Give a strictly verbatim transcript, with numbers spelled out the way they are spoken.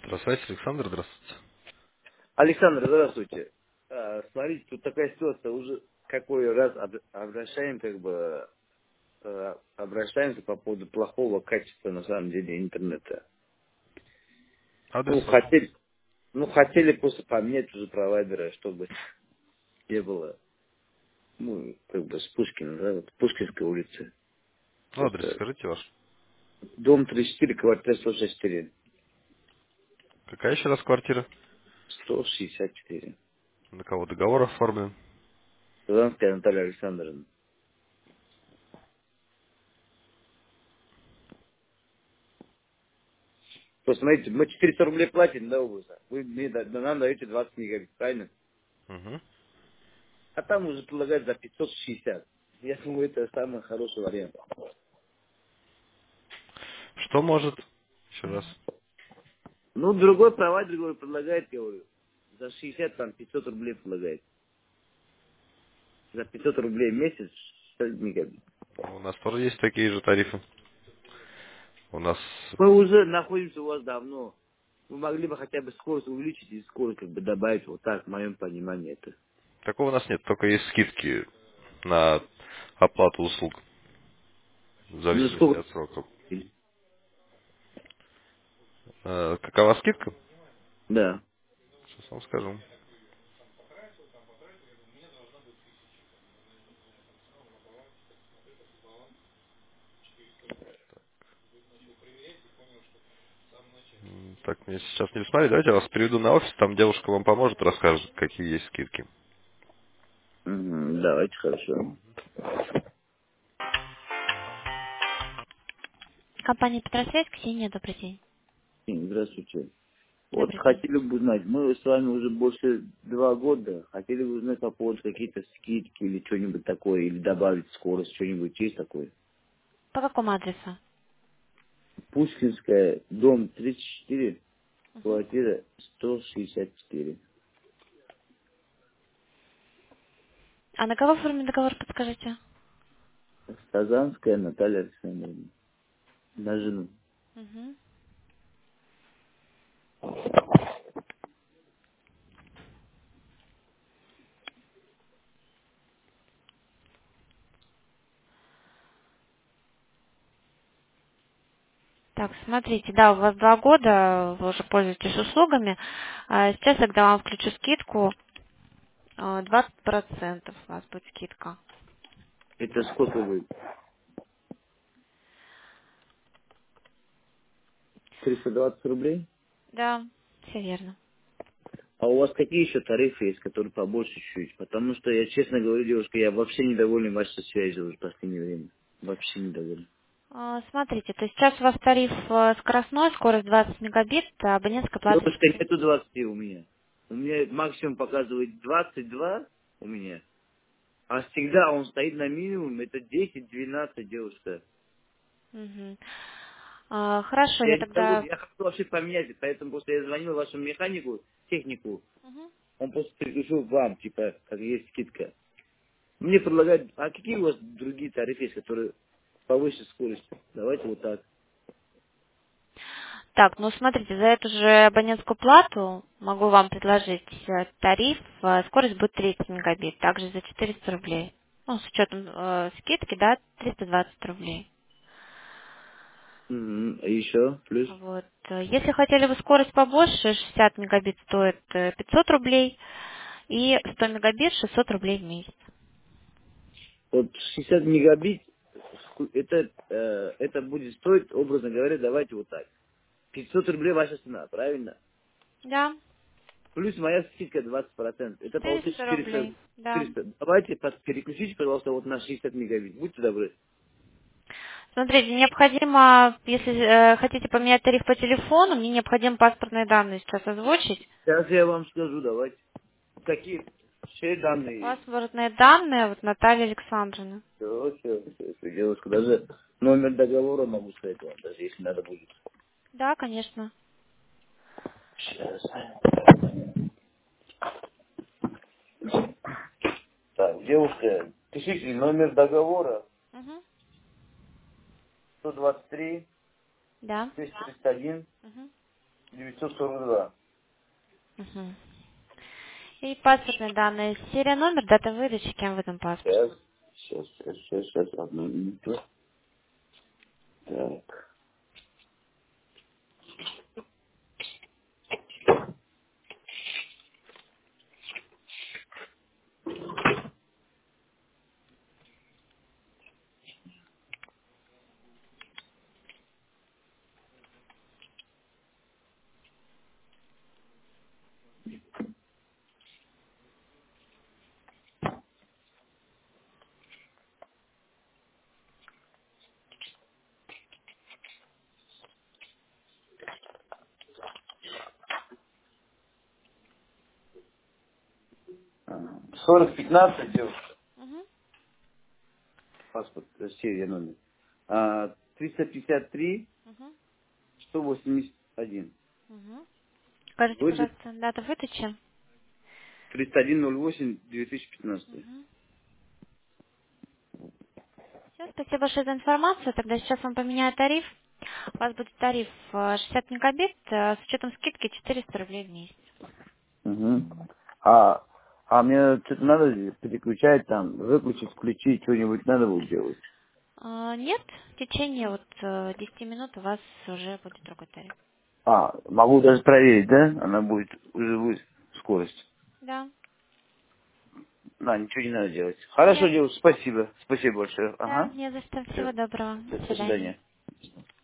Здравствуйте, Александр, здравствуйте. Александр, здравствуйте. А, Смотрите, тут такая ситуация, уже какой раз об- обращаем, как бы, э, обращаемся по поводу плохого качества, на самом деле, интернета. Адрес Ну, ваш? хотели, ну, хотели просто поменять уже провайдера, чтобы не было, ну, как бы, с Пушкина, да, вот, Пушкинской улицы. Ну, адрес Просто скажите ваш. дом тридцать четыре, квартира сто шестьдесят четыре. Какая еще раз квартира? сто шестьдесят четыре. На кого договор оформлен? Казанская Наталья Александровна. Просто смотрите, мы четыреста рублей платим, да, у вас? Вы мне да- нам даете двадцать мегабит, правильно? Угу. А там уже предлагают за пятьсот шестьдесят. Я думаю, это самый хороший вариант. Что может? Еще раз. Ну, другой провайдер, говорю, предлагает, я говорю, за шестьдесят, там, пятьсот рублей предлагает. За пятьсот рублей в месяц шестьдесят мегабит. У нас тоже есть такие же тарифы. У нас... Мы уже находимся у вас давно. Вы могли бы хотя бы скорость увеличить и скорость как бы добавить, вот так, в моем понимании это. Такого у нас нет, только есть скидки на оплату услуг. В Ну, зависимости сколько? от срока. Э, какова скидка? Да. Сейчас вам скажу. М, Так, мне сейчас не смотреть. Давайте я вас переведу на офис, там девушка вам поможет, расскажет, какие есть скидки. Мгм, давайте, хорошо. Компания Петросвязь, Ксения, добрый день. Здравствуйте. Вот Добрый день. хотели бы узнать, мы с вами уже больше два года, хотели бы узнать по поводу какие-то скидки или что-нибудь такое, или добавить скорость, что-нибудь есть такое. По какому адресу? Пушкинская, дом тридцать четыре, Мгм. квартира сто шестьдесят четыре. А на кого оформлен договор, подскажите? Казанская Наталья Александровна. На жену. Мгм. Так, смотрите, да, у вас два года, вы уже пользуетесь услугами. А сейчас, когда вам включу скидку, а, двадцать процентов у вас будет скидка. Это сколько будет? триста двадцать рублей? Да, все верно. А у вас какие еще тарифы есть, которые побольше чуть-чуть? Потому что я, честно говорю, девушка, я вообще недоволен вашей связью уже в последнее время. Вообще недоволен. А, Смотрите, то есть сейчас у вас тариф э, скоростной, скорость двадцать мегабит, а абонентская плата Девушка, четыре. нету двадцати у меня. У меня максимум показывает двадцать два у меня. А всегда он стоит на минимум, это десять-двенадцать, девушка. Мгм. А, Хорошо, Я я не могу, тогда... я хочу вообще поменять, поэтому просто я звонил вашему механику, технику, Мгм. он просто переключил вам, типа, как есть скидка. Мне предлагают, а какие у вас другие тарифы есть, которые повыше скорости? Давайте вот так. Так, ну смотрите, за эту же абонентскую плату могу вам предложить э, тариф, э, скорость будет тридцать мегабит, также за четыреста рублей. Ну, с учетом э, скидки, да, триста двадцать рублей. Мгм. А еще плюс. Вот. э, Если хотели бы скорость побольше, шестьдесят мегабит стоит э, пятьсот рублей, и сто мегабит шестьсот рублей в месяц. Вот шестьдесят мегабит, это, э, это будет стоить, образно говоря, давайте вот так. пятьсот рублей ваша цена, правильно? Да, Плюс моя скидка двадцать процентов. Это получится четыреста четыреста. рублей, да. четыреста. Давайте пос- переключите, пожалуйста, вот на шестьдесят мегабит. Будьте добры. Смотрите, необходимо, если э, хотите поменять тариф по телефону, мне необходимо паспортные данные сейчас озвучить. Сейчас я вам скажу, давайте. Какие все данные есть? Паспортные данные, вот Наталья Александровна. Все, все, все, все, девушка. Даже номер договора могу сказать вам, даже если надо будет. Да, конечно. Сейчас. Так, девушка, пишите номер договора Угу. сто двадцать три, Да. двести тридцать один, Угу. девятьсот сорок два. Угу. И паспортные данные. Серия, номер, дата выдачи, кем в этом паспорте. Сейчас, сейчас, сейчас, сейчас, сейчас, одну минуту. Так. сорок пятнадцать, девушка. Угу. Паспорт, э, серия номер. А, триста пятьдесят три, Угу. сто восемьдесят один. Угу. Скажите, Выдать пожалуйста, дата выдачи. тридцать один ноль восемь две тысячи пятнадцатый. Угу. Все, спасибо большое за информацию. Тогда сейчас вам поменяю тариф. У вас будет тариф э, шестьдесят мегабит э, с учетом скидки четыреста рублей в месяц. Угу. А, а мне что-то надо переключать там, выключить, включить, что-нибудь надо будет делать. А, нет, в течение вот э, десяти минут у вас уже будет другой тариф. А, могу даже проверить, да? Она будет, уже будет скорость. Да. Да, ничего не надо делать. Хорошо, Нет. девушка, спасибо. Спасибо большое. Да, Ага. не за что. Все. Всего доброго. До До свидания. свидания.